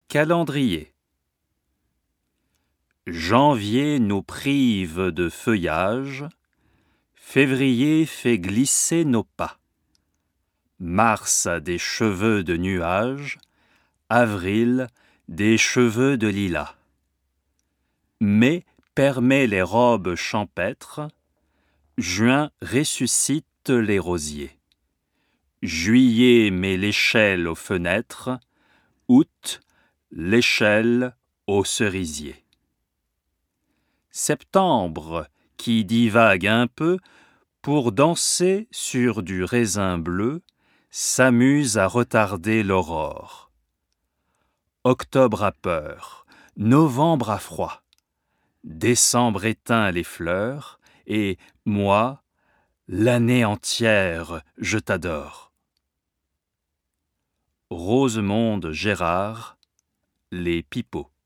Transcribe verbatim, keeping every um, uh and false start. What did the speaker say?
Calendrier. Janvier nous prive de feuillage, février fait glisser nos pas. Mars a des cheveux de nuages, avril des cheveux de lilas. Mai permet les robes champêtres, juin ressuscite les rosiers. Juillet met l'échelle aux fenêtres, août l'échelle aux cerisiers. Septembre, qui divague un peu, pour danser sur du raisin bleu, s'amuse à retarder l'aurore. Octobre a peur, novembre a froid, décembre éteint les fleurs, et moi, l'année entière, je t'adore. Rosemonde Gérard, Les Pipeaux.